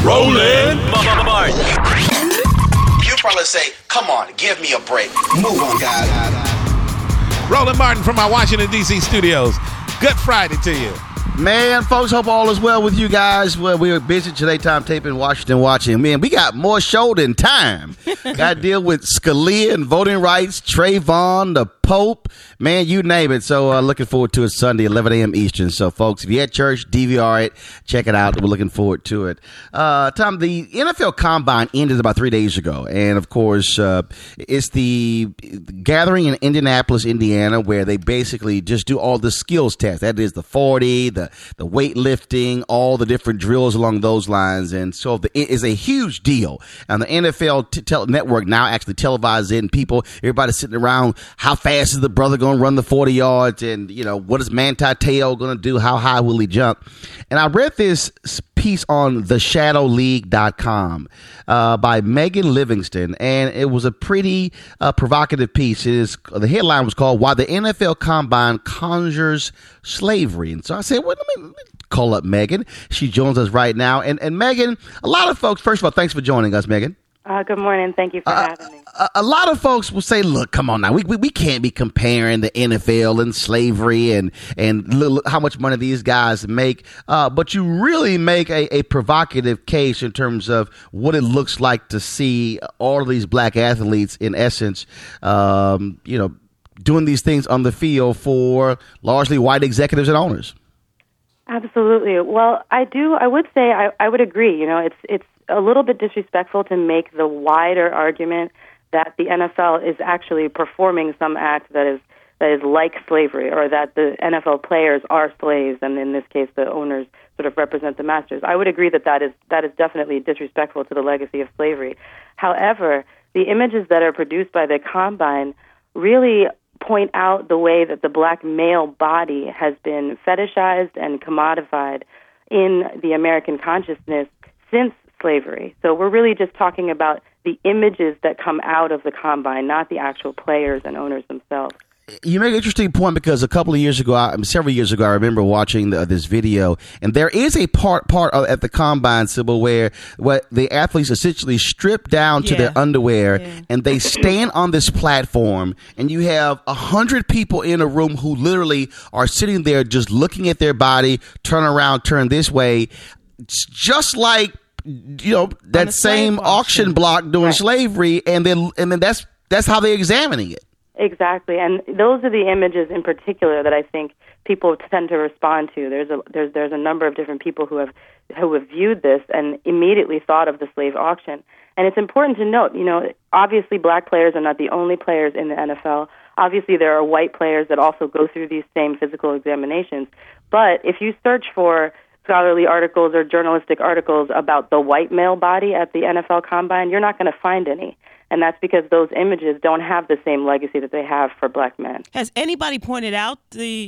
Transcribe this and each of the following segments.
Roland Martin. You probably say, come on, give me a break. Move on, guys. Roland Martin from our Washington, D.C. studios. Good Friday to you. Man, folks, hope all is well with you guys. Well, we were busy today, time taping Washington Watching. Man, we got more show than time. Got to deal with Scalia and voting rights, Trayvon, the Pope, man, you name it. So looking forward to it Sunday, 11 a.m. Eastern. So, folks, if you're at church, DVR it, check it out. We're looking forward to it. Tom, the NFL Combine ended about 3 days ago. And, of course, it's the gathering in Indianapolis, Indiana, where they basically just do all the skills tests. That is the 40, the weightlifting, all the different drills along those lines. And so it is a huge deal. And the NFL network now actually televises it, and everybody's sitting around, how fast is the brother going to run the 40 yards? And, what is Manti Te'o going to do? How high will he jump? And I read this piece on theshadowleague.com by Megan Livingston, and it was a pretty provocative piece. The headline was called "Why the NFL Combine Conjures Slavery." And so I said, well, let me call up Megan. She joins us right now. And Megan, a lot of folks, first of all, thanks for joining us, Megan. Good morning. Thank you for having me. A lot of folks will say, look, come on now. We can't be comparing the NFL and slavery and how much money these guys make. But you really make a provocative case in terms of what it looks like to see all of these black athletes, in essence, doing these things on the field for largely white executives and owners. Absolutely. Well, I would say I would agree. It's a little bit disrespectful to make the wider argument that the NFL is actually performing some act that is like slavery, or that the NFL players are slaves, and in this case, the owners sort of represent the masters. I would agree that is definitely disrespectful to the legacy of slavery. However, the images that are produced by the Combine really point out the way that the black male body has been fetishized and commodified in the American consciousness since slavery. So we're really just talking about the images that come out of the Combine, not the actual players and owners themselves. You make an interesting point, because several years ago, I remember watching this video, and there is a part at the Combine, Sybil, where the athletes essentially strip down to their underwear, and they stand on this platform, and you have 100 people in a room who literally are sitting there just looking at their body, turn around, turn this way, just like that same auction block during slavery, and then that's how they're examining it. Exactly, and those are the images in particular that I think people tend to respond to. There's a number of different people who have viewed this and immediately thought of the slave auction. And it's important to note, obviously black players are not the only players in the NFL. Obviously there are white players that also go through these same physical examinations. But if you search for scholarly articles or journalistic articles about the white male body at the NFL Combine, you're not going to find any. And that's because those images don't have the same legacy that they have for black men. Has anybody pointed out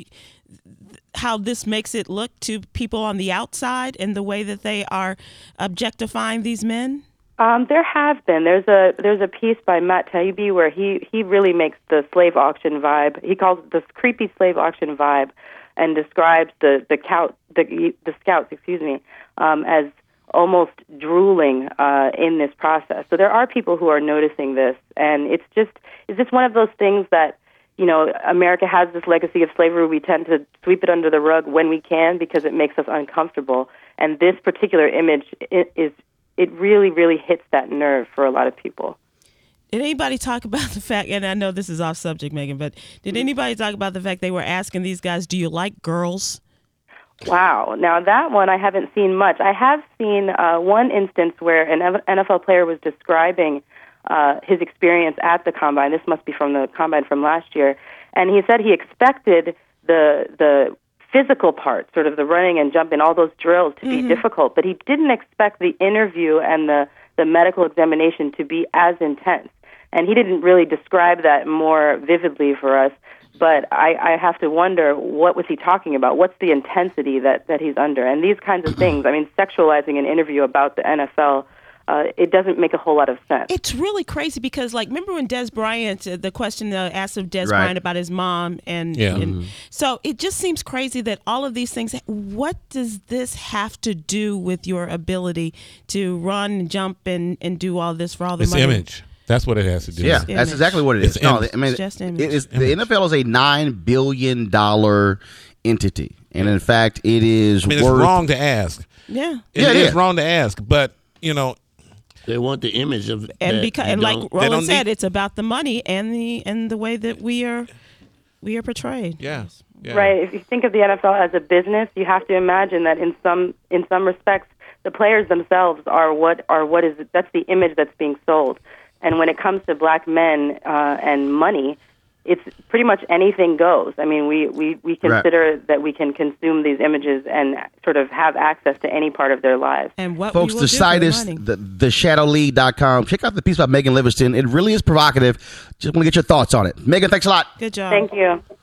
how this makes it look to people on the outside and the way that they are objectifying these men? There have been. There's a piece by Matt Taibbi where he really makes the slave auction vibe. He calls it this creepy slave auction vibe, and describes the scouts, as almost drooling in this process. So there are people who are noticing this, and it's just one of those things that, America has this legacy of slavery. We tend to sweep it under the rug when we can because it makes us uncomfortable. And this particular image, it really, really hits that nerve for a lot of people. Did anybody talk about the fact, and I know this is off subject, Megan, but did anybody talk about the fact they were asking these guys, do you like girls? Wow. Now, that one I haven't seen much. I have seen one instance where an NFL player was describing his experience at the Combine. This must be from the Combine from last year. And he said he expected the physical part, sort of the running and jumping, all those drills to be difficult, but he didn't expect the interview and the medical examination to be as intense. And he didn't really describe that more vividly for us. But I have to wonder, what was he talking about? What's the intensity that he's under? And these kinds of things, sexualizing an interview about the NFL it doesn't make a whole lot of sense. It's really crazy because, like, remember when Des Bryant, the question asked of Des Right. Bryant about his mom, and Yeah. so it just seems crazy that all of these things. What does this have to do with your ability to run and jump and do all this for all the It's money? image. That's what it has to do. Yeah, with. image. that's exactly what it is. It's No, image. I mean, It's just image. the NFL is a $9 billion entity, and in fact, it is I mean, it's worth. wrong to ask. Yeah. It Yeah, it is is. wrong to ask, but They want the image of And that because, you and like don't- Roland don't said, need- it's about the money and the way that we are portrayed. yeah. Right. If you think of the NFL as a business, you have to imagine that in some respects, the players themselves are what is that's the image that's being sold. And when it comes to black men and money, it's pretty much anything goes. I mean, we consider that we can consume these images and sort of have access to any part of their lives. And what Folks, we will the do site for is money. theshadowleague.com. Check out the piece by Megan Livingston. It really is provocative. Just want to get your thoughts on it. Megan, thanks a lot. Good job. Thank you.